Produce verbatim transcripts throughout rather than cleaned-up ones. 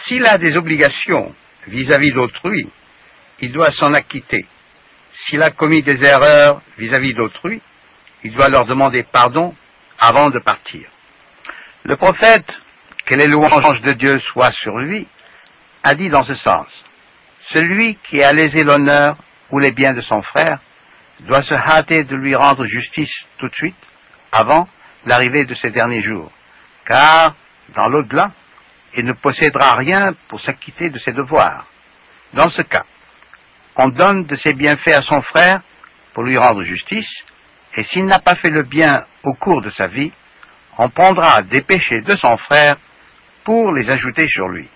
S'il a des obligations vis-à-vis d'autrui, il doit s'en acquitter. S'il a commis des erreurs vis-à-vis d'autrui, il doit leur demander pardon avant de partir. Le prophète, que les louanges de Dieu soient sur lui, a dit dans ce sens: celui qui a lésé l'honneur ou les biens de son frère doit se hâter de lui rendre justice tout de suite, avant l'arrivée de ces derniers jours, car dans l'au-delà, il ne possédera rien pour s'acquitter de ses devoirs. Dans ce cas, on donne de ses bienfaits à son frère pour lui rendre justice, et s'il n'a pas fait le bien au cours de sa vie, on prendra des péchés de son frère pour les ajouter sur lui.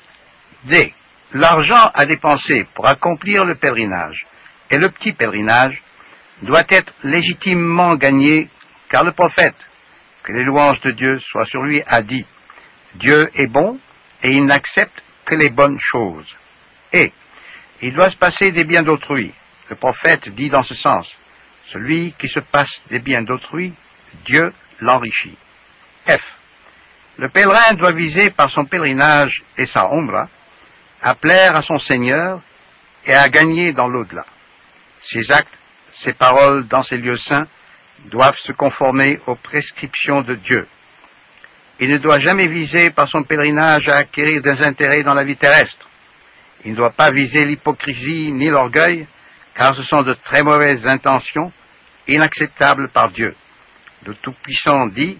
D. L'argent à dépenser pour accomplir le pèlerinage et le petit pèlerinage doit être légitimement gagné, car le prophète, que les louanges de Dieu soient sur lui, a dit: Dieu est bon et il n'accepte que les bonnes choses. Et il doit se passer des biens d'autrui. Le prophète dit dans ce sens: celui qui se passe des biens d'autrui, Dieu l'enrichit. F. Le pèlerin doit viser par son pèlerinage et sa omra à plaire à son Seigneur et à gagner dans l'au-delà. Ses actes, ses paroles dans ces lieux saints doivent se conformer aux prescriptions de Dieu. Il ne doit jamais viser par son pèlerinage à acquérir des intérêts dans la vie terrestre. Il ne doit pas viser l'hypocrisie ni l'orgueil, car ce sont de très mauvaises intentions, inacceptables par Dieu. Le Tout-Puissant dit: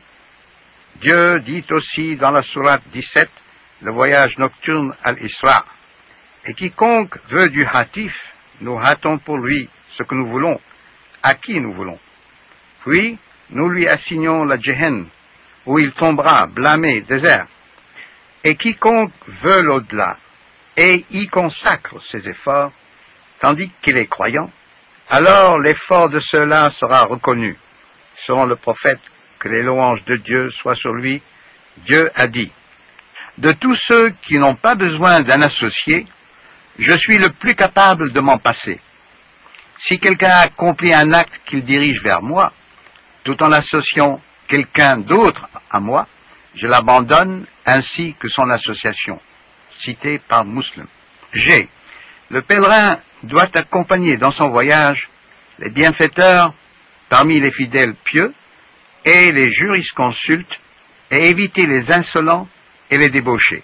Dieu dit aussi dans la sourate dix-sept, le voyage nocturne à l'Isra: et quiconque veut du hâtif, nous hâtons pour lui ce que nous voulons, à qui nous voulons. Puis nous lui assignons la Jehen, où il tombera blâmé, désert. Et quiconque veut l'au-delà et y consacre ses efforts, tandis qu'il est croyant, alors l'effort de ceux-là sera reconnu. Selon le prophète, que les louanges de Dieu soient sur lui, Dieu a dit: de tous ceux qui n'ont pas besoin d'un associé, je suis le plus capable de m'en passer. Si quelqu'un accomplit un acte qu'il dirige vers moi, tout en associant quelqu'un d'autre à moi, je l'abandonne ainsi que son association. Cité par Muslim. G. Le pèlerin doit accompagner dans son voyage les bienfaiteurs parmi les fidèles pieux et les jurisconsultes, et éviter les insolents et les débauchés.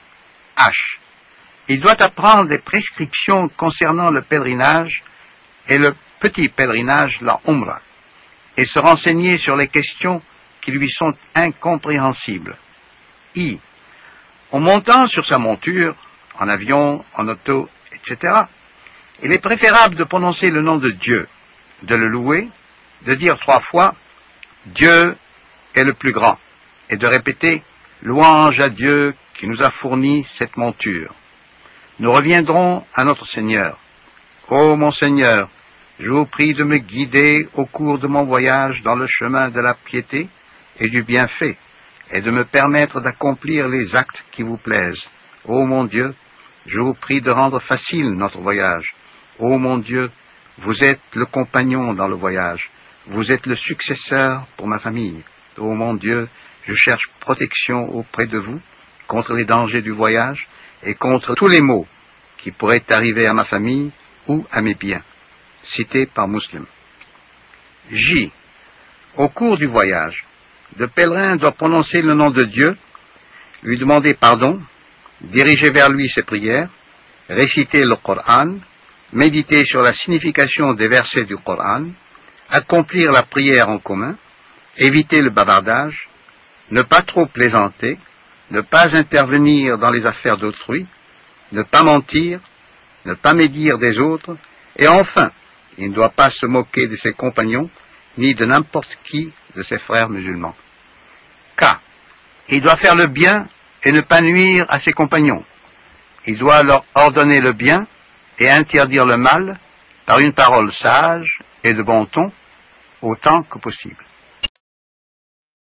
H. Il doit apprendre les prescriptions concernant le pèlerinage et le petit pèlerinage, la Umrah, et se renseigner sur les questions qui lui sont incompréhensibles. I. En montant sur sa monture, en avion, en auto, et cetera, il est préférable de prononcer le nom de Dieu, de le louer, de dire trois fois « Dieu est le plus grand » et de répéter « Louange à Dieu qui nous a fourni cette monture ». Nous reviendrons à notre Seigneur. Ô mon Seigneur, je vous prie de me guider au cours de mon voyage dans le chemin de la piété et du bienfait, et de me permettre d'accomplir les actes qui vous plaisent. Ô mon Dieu, je vous prie de rendre facile notre voyage. Ô mon Dieu, vous êtes le compagnon dans le voyage. Vous êtes le successeur pour ma famille. Ô mon Dieu, je cherche protection auprès de vous contre les dangers du voyage et contre tous les maux qui pourraient arriver à ma famille ou à mes biens. Cité par Muslim. J. Au cours du voyage, le pèlerin doit prononcer le nom de Dieu, lui demander pardon, diriger vers lui ses prières, réciter le Coran, méditer sur la signification des versets du Coran, accomplir la prière en commun, éviter le bavardage, ne pas trop plaisanter, ne pas intervenir dans les affaires d'autrui, ne pas mentir, ne pas médire des autres, et enfin, il ne doit pas se moquer de ses compagnons, ni de n'importe qui de ses frères musulmans. K. Il doit faire le bien et ne pas nuire à ses compagnons. Il doit leur ordonner le bien et interdire le mal par une parole sage et de bon ton, autant que possible.